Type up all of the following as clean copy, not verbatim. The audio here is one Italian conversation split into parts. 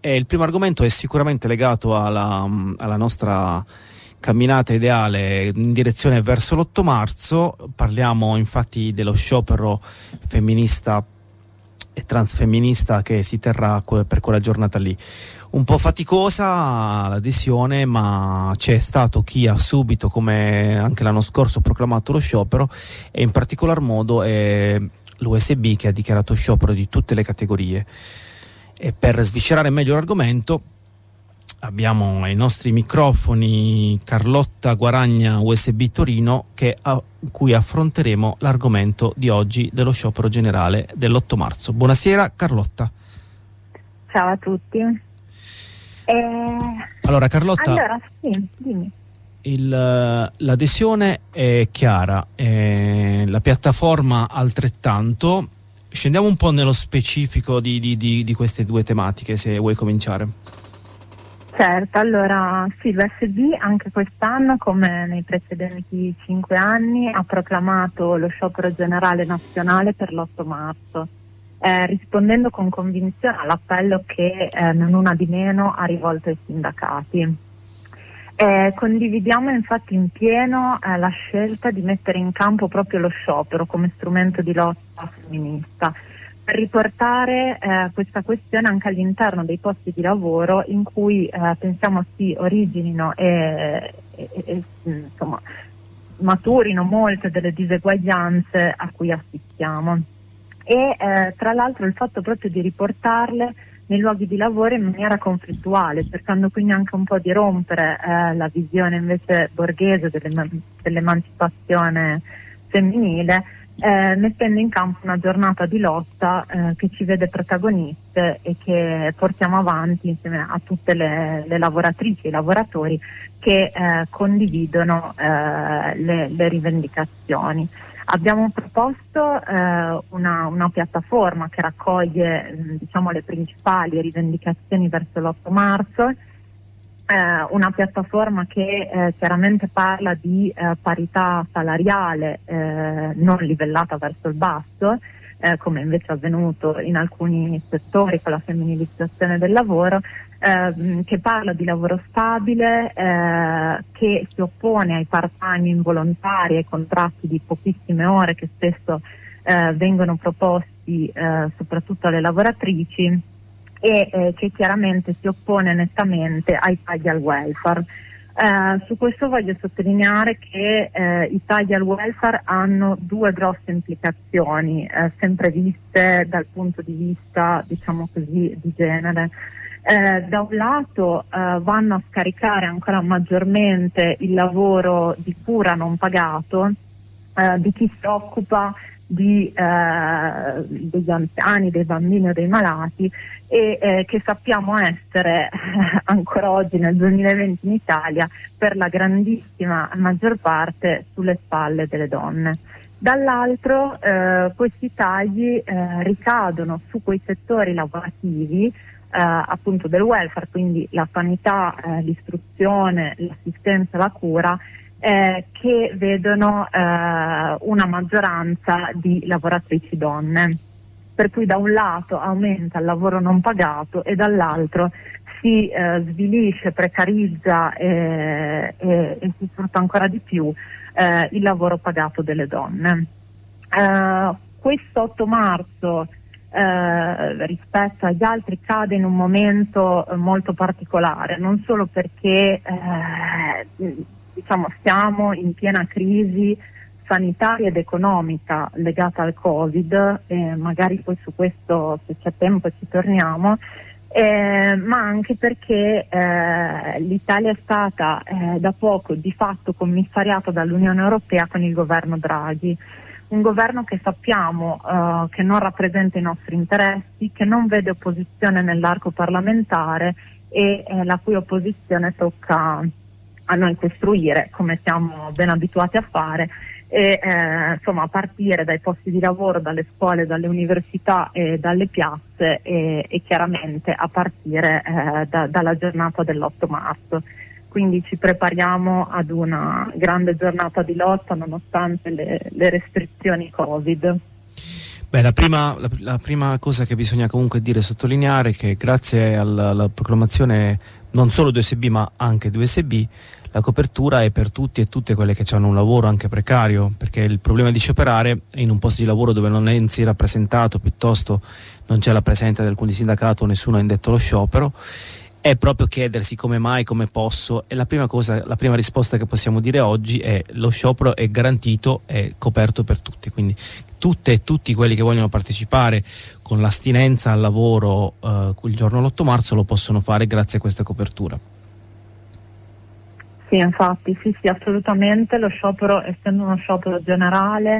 il primo argomento è sicuramente legato alla nostra camminata ideale in direzione verso l'8 marzo. Parliamo infatti dello sciopero femminista e transfemminista che si terrà per quella giornata lì. Un po' faticosa l'adesione, ma c'è stato chi ha subito, come anche l'anno scorso, proclamato lo sciopero, e in particolar modo è l'USB che ha dichiarato sciopero di tutte le categorie. E per sviscerare meglio l'argomento abbiamo ai nostri microfoni Carlotta Guaragna, USB Torino, cui affronteremo l'argomento di oggi dello sciopero generale dell'8 marzo. Buonasera Carlotta. Ciao a tutti. Allora Carlotta, sì, dimmi. L'adesione è chiara, la piattaforma altrettanto. Scendiamo un po' nello specifico di queste due tematiche, se vuoi cominciare. Certo, allora sì, l'USB anche quest'anno, come nei precedenti 5 anni, ha proclamato lo sciopero generale nazionale per l'8 marzo, rispondendo con convinzione all'appello che non una di meno ha rivolto ai sindacati. Condividiamo infatti in pieno la scelta di mettere in campo proprio lo sciopero come strumento di lotta femminista, per riportare questa questione anche all'interno dei posti di lavoro in cui pensiamo si originino e insomma, maturino molte delle diseguaglianze a cui assistiamo. E tra l'altro il fatto proprio di riportarle nei luoghi di lavoro in maniera conflittuale, cercando quindi anche un po' di rompere la visione invece borghese dell'emancipazione femminile, mettendo in campo una giornata di lotta che ci vede protagoniste e che portiamo avanti insieme a tutte le lavoratrici e i lavoratori che condividono le rivendicazioni. Abbiamo proposto una piattaforma che raccoglie diciamo le principali rivendicazioni verso l'8 marzo, una piattaforma che chiaramente parla di parità salariale non livellata verso il basso, come invece è avvenuto in alcuni settori con la femminilizzazione del lavoro, che parla di lavoro stabile, che si oppone ai part-time involontari, ai contratti di pochissime ore che spesso vengono proposti soprattutto alle lavoratrici, e che chiaramente si oppone nettamente ai tagli al welfare. Su questo voglio sottolineare che i tagli al welfare hanno due grosse implicazioni, sempre viste dal punto di vista, diciamo così, di genere. Da un lato vanno a scaricare ancora maggiormente il lavoro di cura non pagato di chi si occupa degli anziani, dei bambini o dei malati, e che sappiamo essere ancora oggi nel 2020 in Italia per la grandissima maggior parte sulle spalle delle donne. Dall'altro questi tagli ricadono su quei settori lavorativi appunto del welfare, quindi la sanità, l'istruzione, l'assistenza, la cura, che vedono una maggioranza di lavoratrici donne, per cui da un lato aumenta il lavoro non pagato e dall'altro si svilisce, precarizza e si sfrutta ancora di più il lavoro pagato delle donne. Questo 8 marzo rispetto agli altri cade in un momento molto particolare, non solo perché diciamo siamo in piena crisi sanitaria ed economica legata al Covid, magari poi su questo, se c'è tempo, ci torniamo, ma anche perché l'Italia è stata da poco di fatto commissariata dall'Unione Europea con il governo Draghi, un governo che sappiamo che non rappresenta i nostri interessi, che non vede opposizione nell'arco parlamentare e la cui opposizione tocca a noi costruire, come siamo ben abituati a fare, e insomma a partire dai posti di lavoro, dalle scuole, dalle università e dalle piazze, e chiaramente a partire dalla giornata dell'8 marzo. Quindi ci prepariamo ad una grande giornata di lotta nonostante le restrizioni Covid. Beh, la prima cosa che bisogna comunque dire e sottolineare è che grazie alla proclamazione non solo di USB ma anche di USB, la copertura è per tutti e tutte quelle che hanno un lavoro anche precario, perché il problema di scioperare è in un posto di lavoro dove non è rappresentato, piuttosto non c'è la presenza di alcun sindacato, nessuno ha indetto lo sciopero, è proprio chiedersi come mai, come posso, e la prima risposta che possiamo dire oggi è: lo sciopero è garantito, è coperto per tutti, quindi tutte e tutti quelli che vogliono partecipare con l'astinenza al lavoro il giorno l'8 marzo lo possono fare grazie a questa copertura. Sì, infatti, sì, assolutamente. Lo sciopero, essendo uno sciopero generale,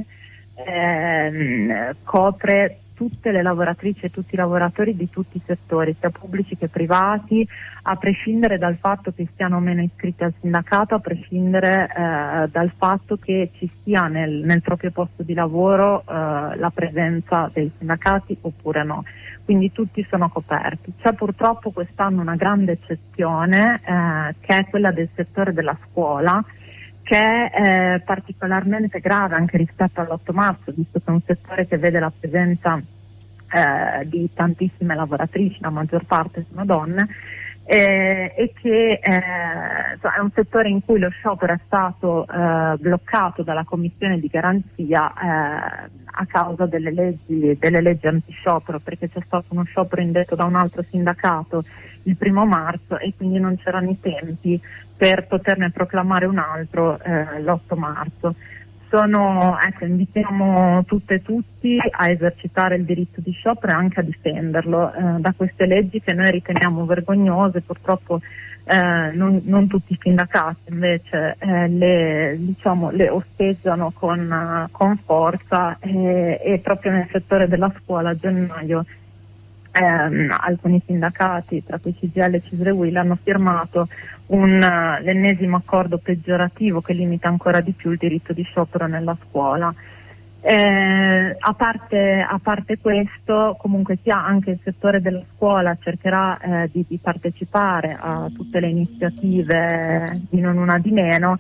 copre tutte le lavoratrici e tutti i lavoratori di tutti i settori, sia pubblici che privati, a prescindere dal fatto che siano meno iscritti al sindacato, a prescindere dal fatto che ci sia nel proprio posto di lavoro la presenza dei sindacati oppure no. Quindi tutti sono coperti. C'è purtroppo quest'anno una grande eccezione che è quella del settore della scuola, che è particolarmente grave anche rispetto all'8 marzo, visto che è un settore che vede la presenza di tantissime lavoratrici, la maggior parte sono donne, e che è un settore in cui lo sciopero è stato bloccato dalla commissione di garanzia a causa delle leggi antisciopero, perché c'è stato uno sciopero indetto da un altro sindacato il 1° marzo e quindi non c'erano i tempi per poterne proclamare un altro l'8 marzo. Invitiamo tutte e tutti a esercitare il diritto di sciopero e anche a difenderlo da queste leggi che noi riteniamo vergognose. Purtroppo non tutti i sindacati invece le osteggiano con forza, e proprio nel settore della scuola a gennaio alcuni sindacati, tra cui CGIL e CISL e UIL, hanno firmato l'ennesimo accordo peggiorativo che limita ancora di più il diritto di sciopero nella scuola. A parte questo, comunque sia, anche il settore della scuola cercherà di partecipare a tutte le iniziative di non una di meno,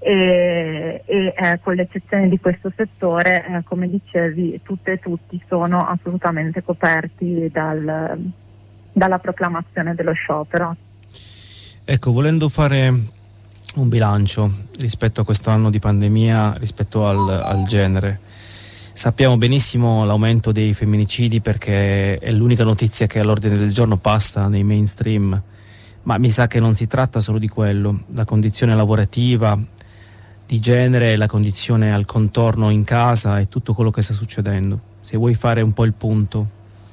e con l'eccezione di questo settore, come dicevi, tutte e tutti sono assolutamente coperti dalla proclamazione dello sciopero. Ecco, volendo fare un bilancio rispetto a questo anno di pandemia, rispetto al genere, sappiamo benissimo l'aumento dei femminicidi, perché è l'unica notizia che all'ordine del giorno passa nei mainstream, ma mi sa che non si tratta solo di quello. La condizione lavorativa di genere, la condizione al contorno in casa e tutto quello che sta succedendo. Se vuoi fare un po' il punto.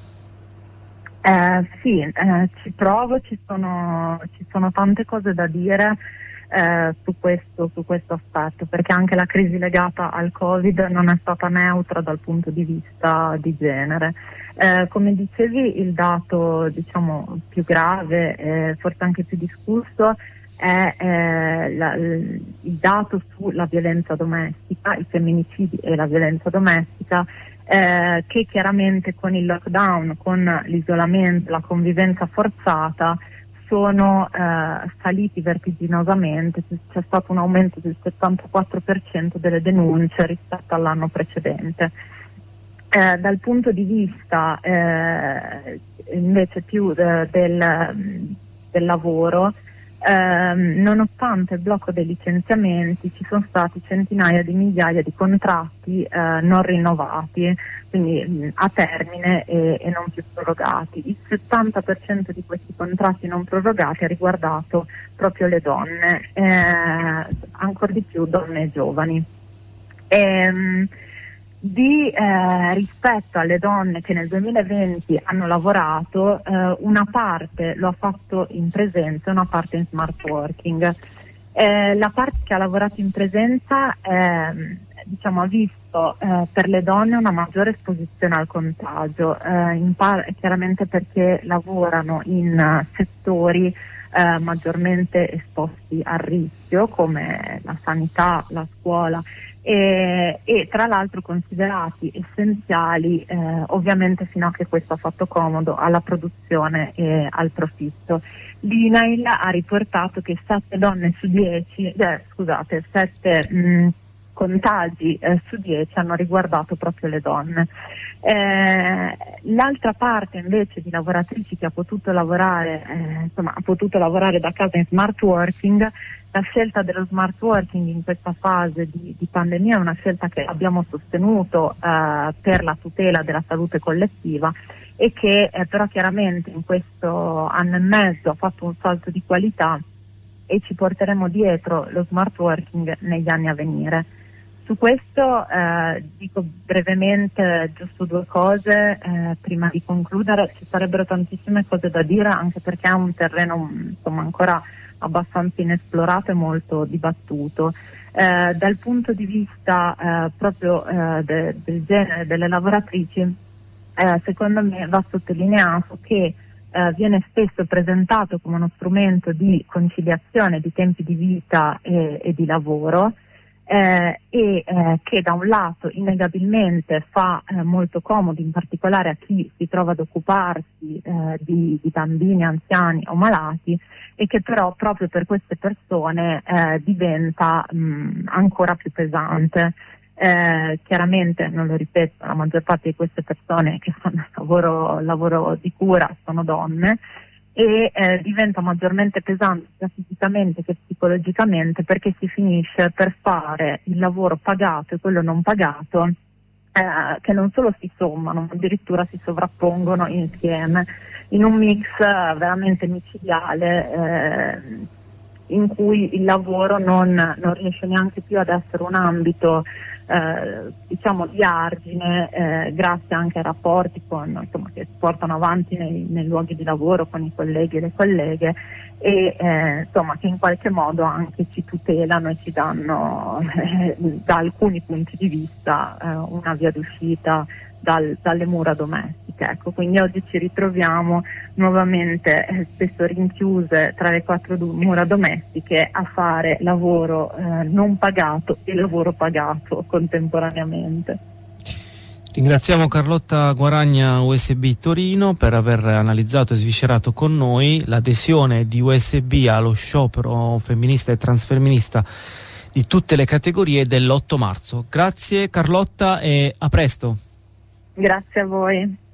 Ci provo, ci sono tante cose da dire su questo aspetto, perché anche la crisi legata al Covid non è stata neutra dal punto di vista di genere. Come dicevi, il dato più grave, forse anche più discusso, è il dato sulla violenza domestica, i femminicidi e la violenza domestica, che chiaramente con il lockdown, con l'isolamento, la convivenza forzata sono saliti vertiginosamente. C'è stato un aumento del 74% delle denunce rispetto all'anno precedente. Dal punto di vista invece più del lavoro, nonostante il blocco dei licenziamenti, ci sono stati centinaia di migliaia di contratti non rinnovati, quindi a termine e non più prorogati. Il 70% di questi contratti non prorogati ha riguardato proprio le donne, ancor di più donne e giovani. Rispetto alle donne che nel 2020 hanno lavorato, una parte lo ha fatto in presenza e una parte in smart working. La parte che ha lavorato in presenza ha visto per le donne una maggiore esposizione al contagio, chiaramente perché lavorano in settori maggiormente esposti al rischio, come la sanità, la scuola, e tra l'altro considerati essenziali ovviamente fino a che questo ha fatto comodo alla produzione e al profitto. L'INAIL ha riportato che 7 donne su 10, 7 contagi su 10 hanno riguardato proprio le donne. L'altra parte invece di lavoratrici che ha potuto lavorare da casa in smart working, la scelta dello smart working in questa fase di pandemia è una scelta che abbiamo sostenuto per la tutela della salute collettiva e che però chiaramente in questo anno e mezzo ha fatto un salto di qualità e ci porteremo dietro lo smart working negli anni a venire. Su questo dico brevemente giusto 2 cose prima di concludere. Ci sarebbero tantissime cose da dire, anche perché è un terreno ancora abbastanza inesplorato e molto dibattuto. Dal punto di vista proprio del genere delle lavoratrici, secondo me va sottolineato che viene spesso presentato come uno strumento di conciliazione di tempi di vita e di lavoro, che da un lato innegabilmente fa molto comodo, in particolare a chi si trova ad occuparsi di bambini, anziani o malati, e che però proprio per queste persone diventa ancora più pesante. Chiaramente, non lo ripeto, la maggior parte di queste persone che fanno lavoro di cura sono donne, e diventa maggiormente pesante sia fisicamente che psicologicamente, perché si finisce per fare il lavoro pagato e quello non pagato, che non solo si sommano, ma addirittura si sovrappongono insieme in un mix veramente micidiale, in cui il lavoro non riesce neanche più ad essere un ambito di argine, grazie anche ai rapporti che si portano avanti nei luoghi di lavoro con i colleghi e le colleghe, e che in qualche modo anche ci tutelano e ci danno da alcuni punti di vista una via d'uscita dalle mura domestiche. Ecco, quindi oggi ci ritroviamo nuovamente spesso rinchiuse tra le 4 mura domestiche a fare lavoro non pagato e lavoro pagato contemporaneamente. Ringraziamo Carlotta Guaragna, USB Torino, per aver analizzato e sviscerato con noi l'adesione di USB allo sciopero femminista e transfemminista di tutte le categorie dell'8 marzo. Grazie Carlotta e a presto. Grazie a voi.